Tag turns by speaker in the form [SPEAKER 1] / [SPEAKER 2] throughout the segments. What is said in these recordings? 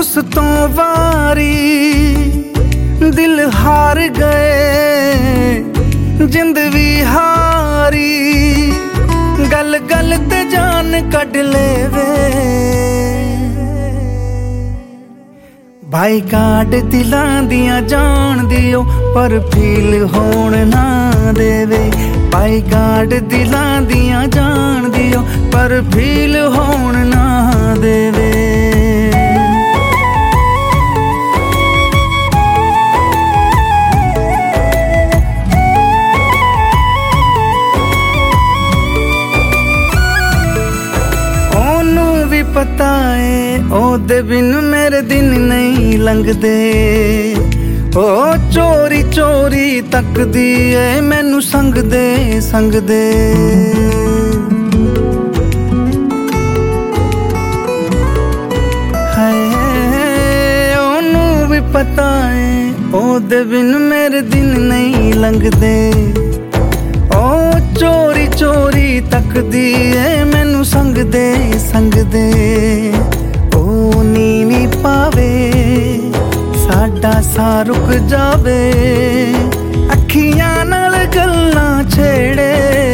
[SPEAKER 1] उस तो वारी दिल हार गए जिंद भी हारी गल गल ते जान कट लेवे भाई काट दिलां दियां जान दियो पर फील होण ना देवे भाई काट दिलां दियां जान दियो पर फील होण ना देवे पता है ओदे बिन मेरे दिन नहीं लंघदे ओ चोरी चोरी तकदी है मैनू संगदे संगदे हाय ओनू भी पता है ओदे बिन मेरे दिन नहीं लंघदे ओ चोरी चोरी तकदी है मैनू संगदे संगदे ओ नीवी पावे साडा सा रुक जावे अखियां नाल गल्लां छेड़े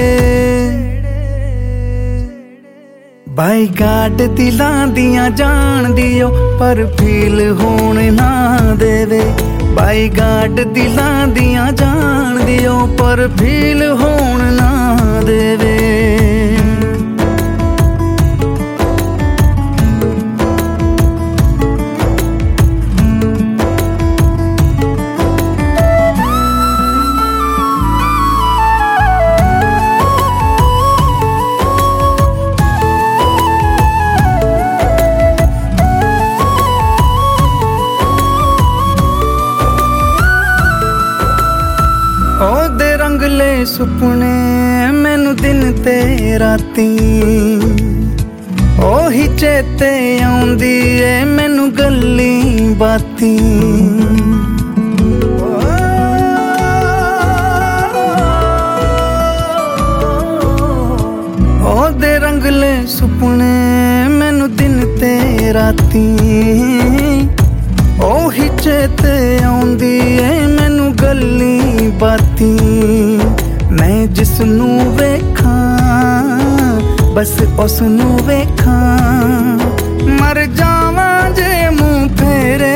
[SPEAKER 1] बाई गाड दिलां दियां जान दियो पर फील होण ना देवे बाई गाड दिलां दियां जान दियो पर फील होण ना देवे ओदे रंगले सुपने मैनू दिन ते राती ओही चेते आउंदी ए मैनू गल्ली बाती ओदे रंगले सुपने मैनू दिन ते राती ओही चेते आउंदी ए मैनू गल्ली बाती मैं जिसनू वेखां बस उसनू वेखां मर जावां जे मुंह फेरे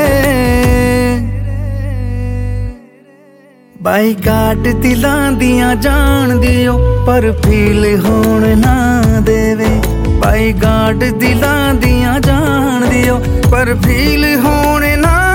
[SPEAKER 1] बाई काट दिलां दियां जान दियो पर फील होण ना देवे बाई गाड दिलां दियां जान दियो पर फील होण ना